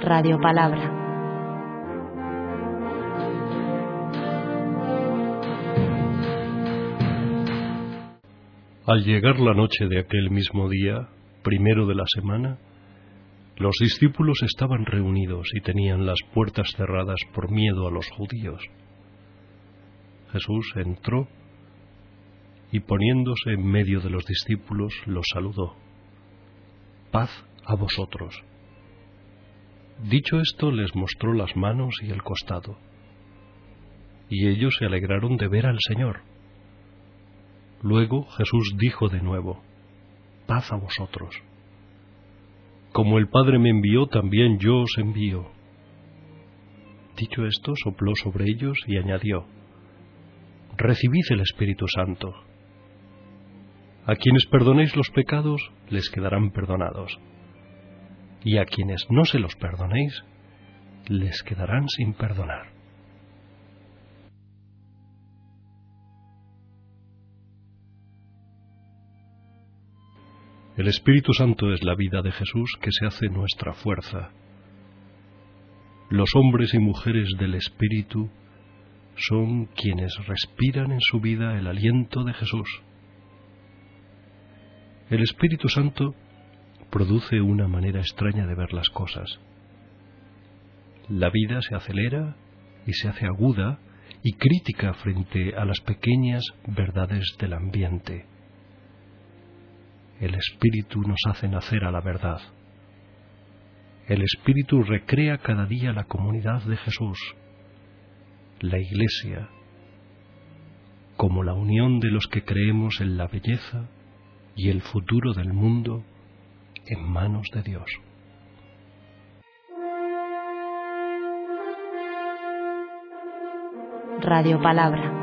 Radio Palabra. Al llegar la noche de aquel mismo día, primero de la semana, los discípulos estaban reunidos y tenían las puertas cerradas por miedo a los judíos. Jesús entró y poniéndose en medio de los discípulos los saludó. Paz a vosotros. Dicho esto, les mostró las manos y el costado, y ellos se alegraron de ver al Señor. Luego Jesús dijo de nuevo: paz a vosotros. Como el Padre me envió, también yo os envío. Dicho esto, sopló sobre ellos y añadió: recibid el Espíritu Santo. A quienes perdonéis los pecados, les quedarán perdonados, y a quienes no se los perdonéis, les quedarán sin perdonar. El Espíritu Santo es la vida de Jesús que se hace nuestra fuerza. Los hombres y mujeres del Espíritu son quienes respiran en su vida el aliento de Jesús. El Espíritu Santo produce una manera extraña de ver las cosas. La vida se acelera y se hace aguda y crítica frente a las pequeñas verdades del ambiente. El Espíritu nos hace nacer a la verdad. El Espíritu recrea cada día la comunidad de Jesús, la Iglesia, como la unión de los que creemos en la belleza y el futuro del mundo en manos de Dios. Radio Palabra.